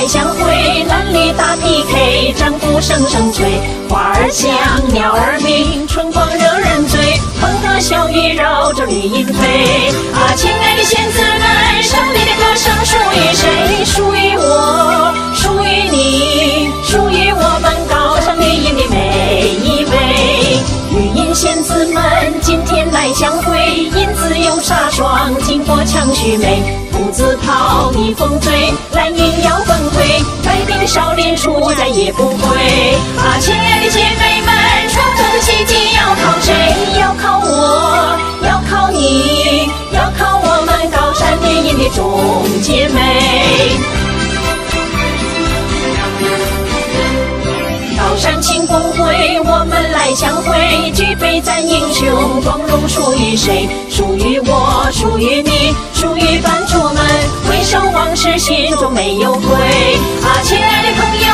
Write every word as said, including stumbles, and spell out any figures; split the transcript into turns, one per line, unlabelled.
来相会，蓝绿打 P K， 战鼓声声催，花儿香，鸟儿鸣，春光惹人醉，风和小雨绕着绿荫飞。啊，亲爱的仙子们，胜利的歌声属于谁？属于我，属于你，属于我们高山绿荫的每一位。绿荫仙子们，今天来相会，银子有纱窗，金波强须眉，兔子跑，逆风追，蓝云要崩溃，百病少林出再也不回。啊，亲爱的姐妹们，创造的奇迹要靠谁？要靠我，要靠你，要靠我们高山绿荫的众姐妹。高山庆功会，我们来相会，举杯赞英雄，光荣属于谁？属于我，属于你，属于版主们，回首往事心中没有悔。啊，亲爱的朋友。